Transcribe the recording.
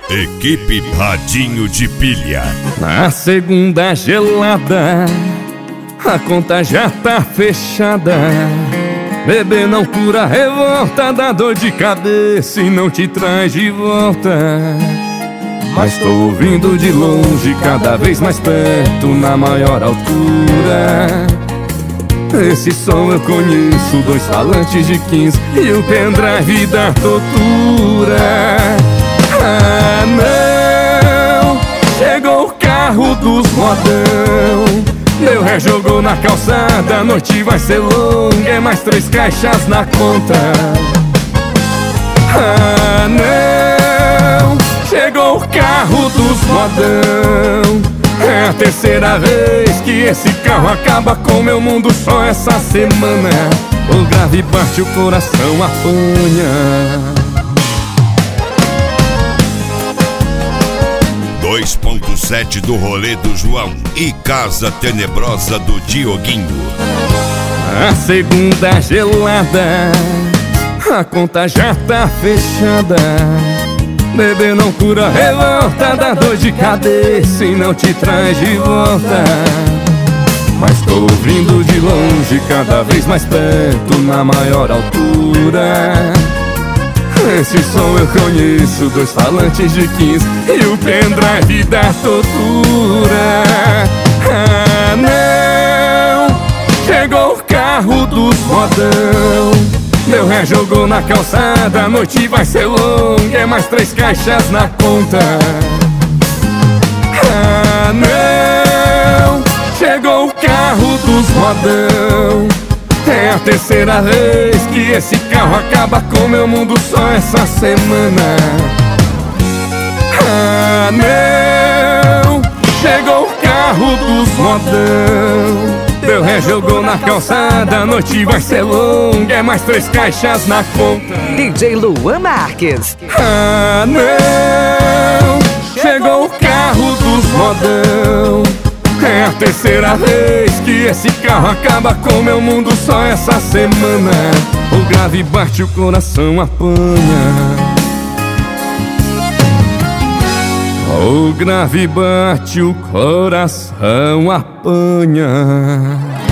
Equipe Radinho de Pilha. Na segunda gelada, a conta já tá fechada. Beber não cura a revolta, dá dor de cabeça e não te traz de volta. Mas tô ouvindo de longe, cada vez mais perto, na maior altura. Esse som eu conheço, 2 falantes de 15 e o pendrive da tortura. Ah não, chegou o carro dos modão. Meu ré jogou na calçada, a noite vai ser longa, é mais 3 caixas na conta. Ah não, chegou o carro dos modão. É a terceira vez que esse carro acaba com meu mundo só essa semana. O grave bate, o coração apanha. 2.7 do rolê do João e Casa Tenebrosa do Dioguinho. A segunda gelada, a conta já tá fechada. Beber não cura revolta, dá dor de cabeça e não te traz de volta. Mas tô ouvindo de longe, cada vez mais perto, na maior altura. Esse som eu conheço, 2 falantes de 15 e o pendrive da tortura. Ah não, chegou o carro dos modão. Meu ré jogou na calçada, a noite vai ser longa, é mais 3 caixas na conta. Ah não, chegou o carro dos modão. É a terceira vez que esse carro acaba com meu mundo só essa semana. Ah não, chegou o carro dos modão. Meu ré jogou na calçada, a noite vai ser longa, é mais 3 caixas na conta. DJ Luan Marques. Ah não, chegou o carro dos modão. É a terceira vez que esse carro acaba com meu mundo só essa semana. O grave bate, o coração apanha. O grave bate, o coração apanha.